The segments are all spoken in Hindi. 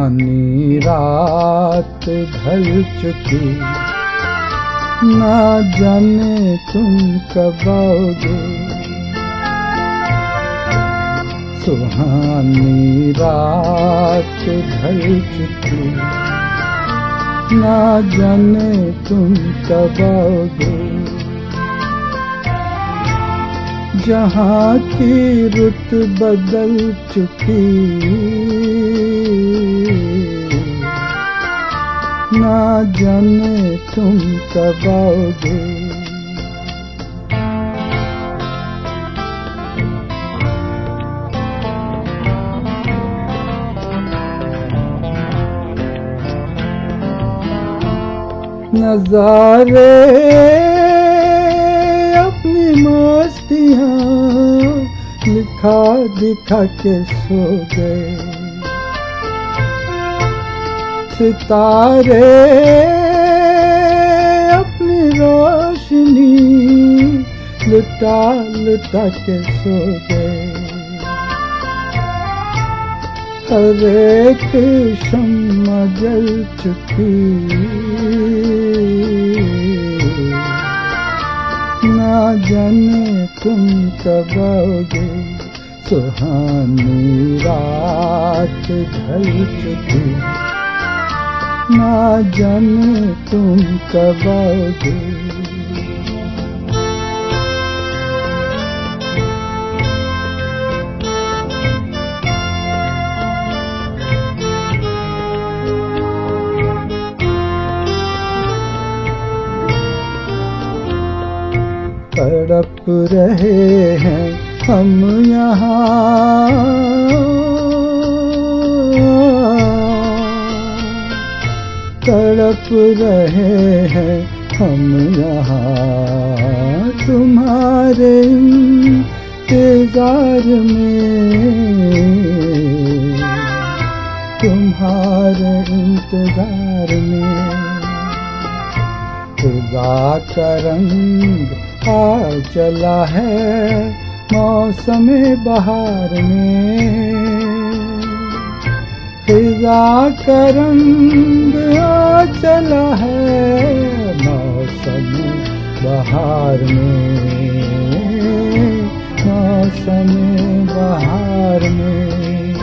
सुहानी रात ढल चुकी, ना जाने तुम कब आओगे। सुहानी रात ढल चुकी, ना जाने तुम कब आओगे। जहाँ की रुत बदल चुकी, ना जाने तुम कब आओगे। नज़ारे अपनी मस्तियाँ लिखा दिखा के सो गए। सितारे अपनी रोशनी लुटा लुटा के सो गए। हर एक शम्मा जल चुकी, ना जाने तुम कब आओगे। सुहानी रात ढल चुकी, ना जाने तुम कब आओगे। तड़प रहे हैं हम यहाँ, तड़प रहे हैं हम यहाँ तुम्हारे इंतजार में, तुम्हारे इंतजार में। खुदा का रंग आ चला है मौसम बहार में, फिजा का रंग आ चला है मौसम बहार में, मौसम बहार में।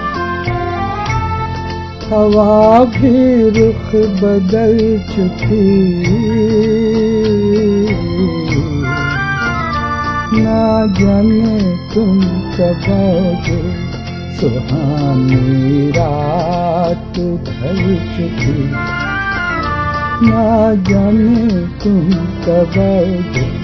हवा भी रुख बदल चुकी, ना जाने तुम कब आओगे। सुहानी रात ढल चुकी, ना जाने तुम कब आओगे।